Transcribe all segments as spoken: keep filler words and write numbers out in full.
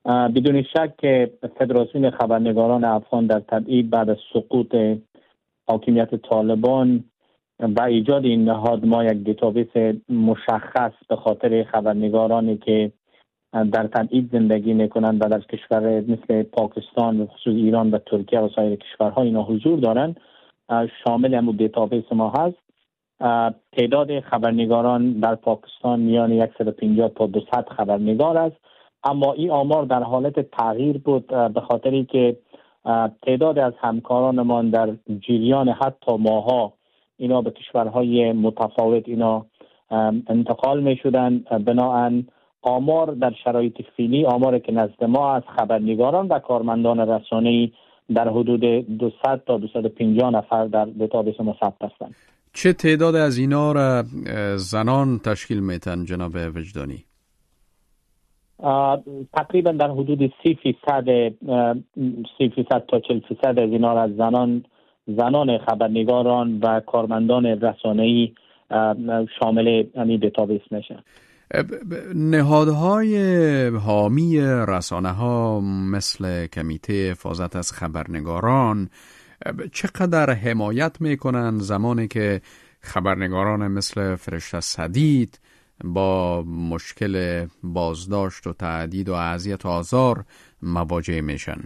بدون شک که فدراسیون خبرنگاران افغان در تبعید بعد از سقوط حاکمیت طالبان و ایجاد این نهاد ما یک دیتابیس مشخص به خاطر خبرنگارانی که در تبعید زندگی میکنند و در کشور مثل پاکستان و خصوص ایران و ترکیه و سایر کشورها اینا حضور دارند، شامل همون دیتابیس ما هست. تعداد خبرنگاران در پاکستان میان صد و پنجاه تا دویست خبرنگار است، اما این آمار در حالت تغییر بود به خاطری که تعداد از همکارانمان در جریان حتی ماها اینا به کشورهای متفاوت اینا انتقال می شدن. بنابراین آمار در شرایط فعلی، آماری که نزد ما از خبرنگاران و کارمندان رسانه‌ای در حدود دویست تا دویست و پنجاه نفر در دیتابیس ما ثبت هستند. چه تعداد از اینا را زنان تشکیل میتن جناب وجدانی؟ تقریبا در حدود سی فیصد سی فیصد تا چهل فیصد از اینا را از زنان زنان خبرنگاران و کارمندان رسانه‌ای شامل این دیتابیس میشن. نهادهای حامی رسانه‌ها مثل کمیته حفاظت از خبرنگاران چقدر حمایت میکنن زمانی که خبرنگاران مثل فرشته سدید با مشکل بازداشت و تهدید و اذیت و آزار مواجه میشن؟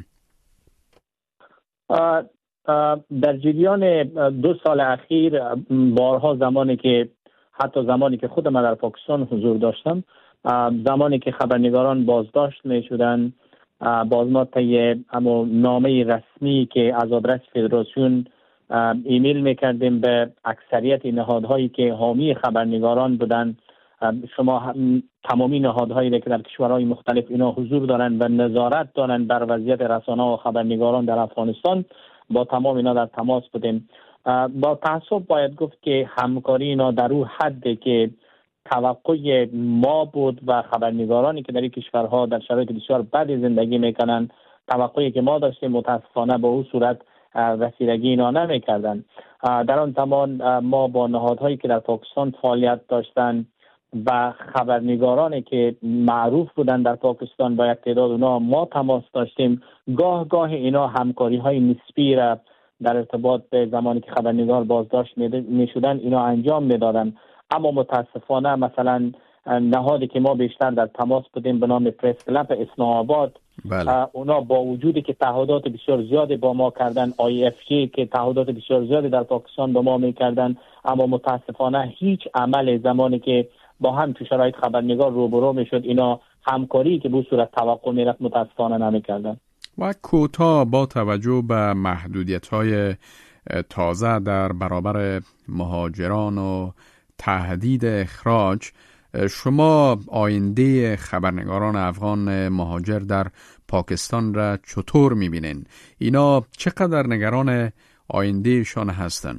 در جریان دو سال اخیر بارها زمانی که حتی زمانی که خود من در پاکستان حضور داشتم، زمانی که خبرنگاران بازداشت می شدن، باز ما طی اما نامه رسمی که از آدرس فدراسیون ایمیل میکردیم به اکثریت نهادهایی که حامی خبرنگاران بودن، شما تمامی نهادهایی که در کشورهای مختلف اینا حضور دارن و نظارت دارن بر وضعیت رسانه و خبرنگاران در افغانستان، با تمام اینا در تماس بودیم. با تأسف باید گفت که همکاری اینا در اون حدی که توقع ما بود و خبرنگارانی که در این کشورها در شرایط بسیار بدی زندگی میکنن توقعی که ما داشتیم متاسفانه به اون صورت رسیدگی اینا نمیکردن. در آن زمان ما با نهادهایی که در پاکستان فعالیت داشتن و خبرنگارانی که معروف بودن در پاکستان با یک تعداد اونا ما تماس داشتیم. گاه گاه اینا همکاری های نسبی را در ارتباط به زمانی که خبرنگار بازداشت می شدن اینا انجام می دادن، اما متاسفانه مثلا نهادی که ما بیشتر در تماس بودیم به نام پرس کلاب اسلام آباد، بله. اونا با وجودی که تعهدات بسیار زیادی با ما کردن، آی اف جی که تعهدات بسیار زیادی در پاکستان با ما می کردن، اما متاسفانه هیچ عمل زمانی که با هم تو شرایط خبرنگار روبرو می شد اینا همکاری که به صورت توقع می رفت متاسفانه نمی کردن. و کوتاه با توجه به محدودیت‌های تازه در برابر مهاجران و تهدید اخراج، شما آینده خبرنگاران افغان مهاجر در پاکستان را چطور می‌بینین؟ اینا چقدر نگران آیندهشان هستن؟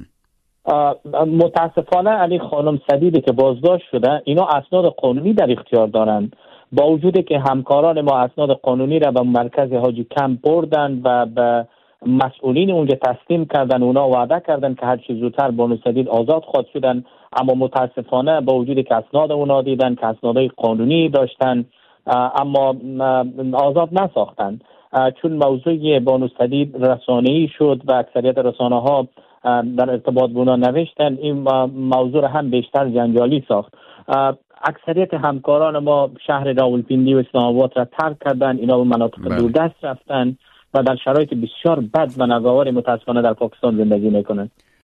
متاسفانه علی خانم سدیدی که بازداشت شده اینا اسناد قانونی در اختیار دارند، با وجودی که همکاران ما اسناد قانونی را به مرکز حاجی کمپ بردن و به مسئولین اونجا تسلیم کردن، اونا وعده کردن که هر چه زودتر بانو سدید آزاد خواهد شدن، اما متاسفانه با وجودی که اسناد اونا دیدن که اسنادهای قانونی داشتن اما آزاد نساختن، چون موضوع بانو سدید رسانه‌ای شد و اکثریت رسانه ها در ارتباط با اونا نوشتن، این موضوع را هم بیشتر جنجالی ساخت. اکثریت همکاران ما شهر راولپیندی و اسلام آباد را ترک کردن، اینا به مناطق دوردست رفتن و در شرایط بسیار بد و ناگوار متاسفانه در پاکستان زندگی میکنن.